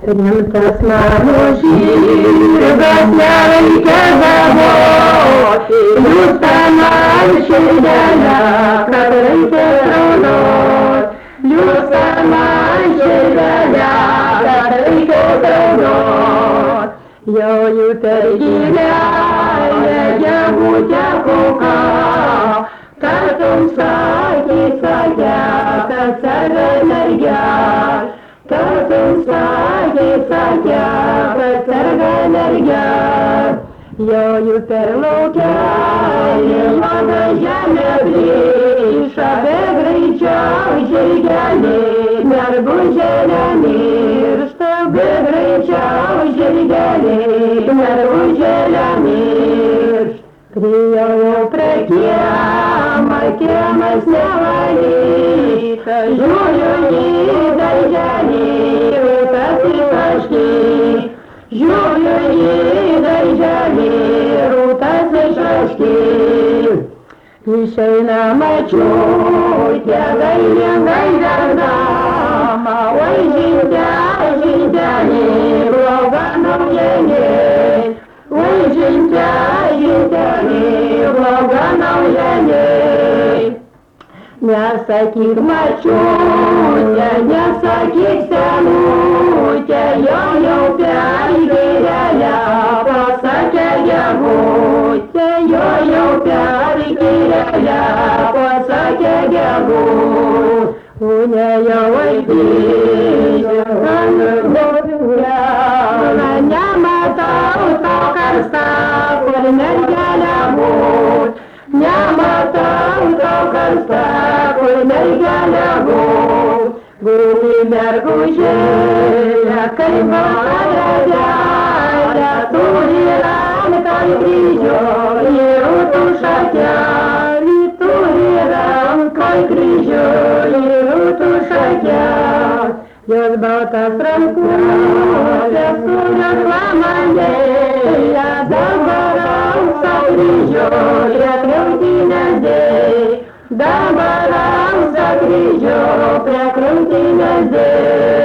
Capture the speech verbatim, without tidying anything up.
Rimtas mano žirgas nereikia galvoti, jūs tą man širdelę, kad reikia raudot. Jūs tą man širdelę, kad reikia raudot. Jau jų tergilė, gegutė kuka, tartum sakė, sakė, kad serga mergelė. Tartum sakė, sakė, kad serga mergelė. Jau jų per laukę, juoda žemė plyša, be greičiau žirgelį, mergužė nemiršta, be greičiau žirgelį, mergužė nemiršta. Priėjau prie kiemą, kiemas nevalytas, žiūriu į darželį, rūtas išraškytas. Žiūriu į darželį, rūtas išraškytas. Išeina močiutė, laimingai dardama, oi žyde, žydelį, bloga naujienė. Oi žyde, žydelį, bloga naujienė. Nesakyk močiutė, nesakyk senutė, jau jau per girelę pasakė gegutė, jau jau per girelę pasakė gegutė. Unėjau vaikyčių, kanduotė, nematau tau karstą, kur mergelė būt. Nematau tau karstą, kur mergelė būt. Guli mergužėlė, kaip vakarėlė, turi ranką kryžių ir rūtų šakelį, turi ranką kryžių ir rūtų šakelį. Jos baltas rankutės turi klamanėlę, dabar aukso kryžių prie krūtinės dėj. Dabar aukso kryžių prie krūtinės dėj.